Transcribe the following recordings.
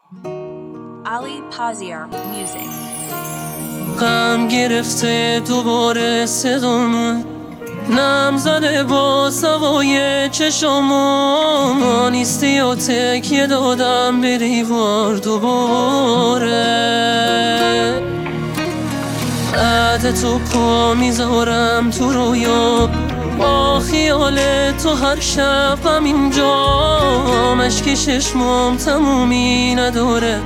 Ali Paziar Music. غم گرفته دوباره صدامون، نم زده با سوای چشامون، نیستی و تکیه دادم به دیوار دوباره. بعد تو پا میذارم تو رویا، با خیال تو هر شب همینجا، مشک چشمام تمومی نداره.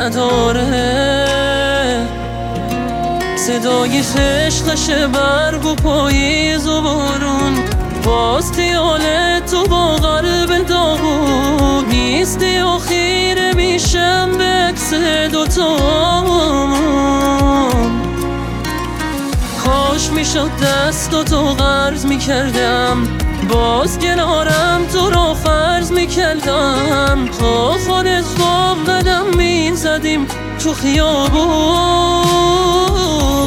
صدای خشخش برگ و پاییز و بارون، باز خیال تو با قلب داغون، نیستی و خیره میشم به عکس دوتامون. کاش میشد دستاتو قرض میکردم، باز کنارم تو را فرض میکردم، خواب از خواب قدم میزدیم تو خیابون.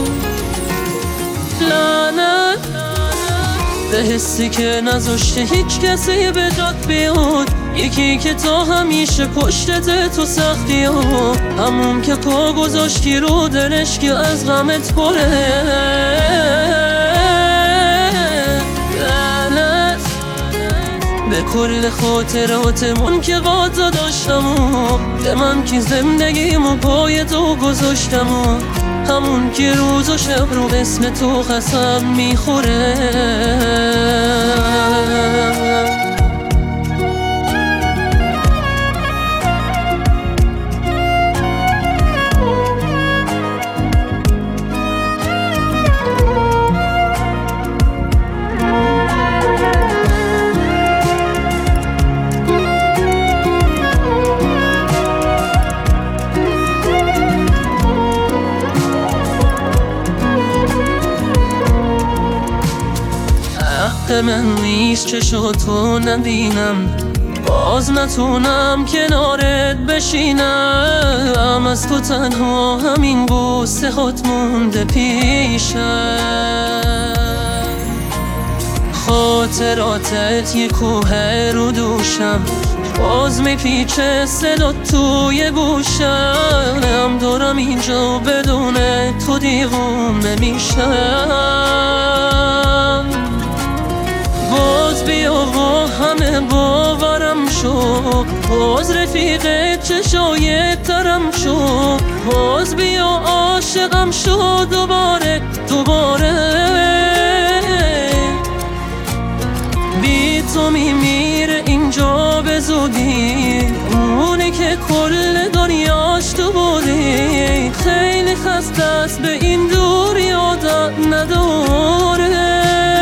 لعنت به حسی که نذاشته هیچ کسی به جات بیاد، یکی که تا همیشه پشتت تو سختی ها، همون که پا گذاشتی رو دلش که از غمت پره. لعنت به کل خاطراتمون که قاطع داشتم و به من که زندگیمو پای تو گذاشتم و همون که روز و شب رو اسم تو قسم میخوره. من نیست چشاتو نبینم، باز نتونم کنارت بشینم، از تو تنها همین بوسه هات مونده پیشم. خاطراتت یه کوه رو دوشم، باز میپیچه صدات توی گوشم، دارم اینجا بدون تو دیوونه میشم. باز بیا و همه باورم شو، باز رفیق چشای ترم شو، باز بیا عاشقم شو دوباره. بی تو میمیره اینجا به زودی، اونی که کل دنیاش تو بودی، خیلی خسته است به این دوری عادت نداره.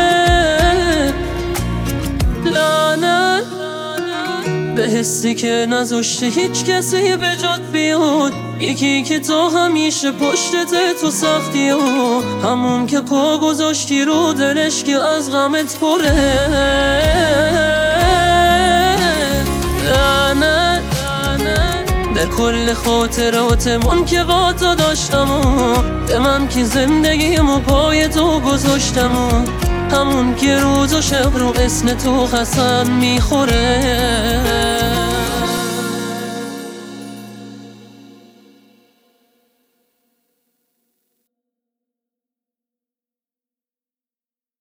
به حسی که نذاشته هیچ کسی به جات بیاد، یکی که تا همیشه پشتت تو سختی ها، همون که پا گذاشتی رو دلش که از غمت پره. لعنت به کل خاطراتمون که قاطع داشتم و به من که زندگیمو پای تو گذاشتم و همون که روز و شب رو اسم تو قسم میخوره.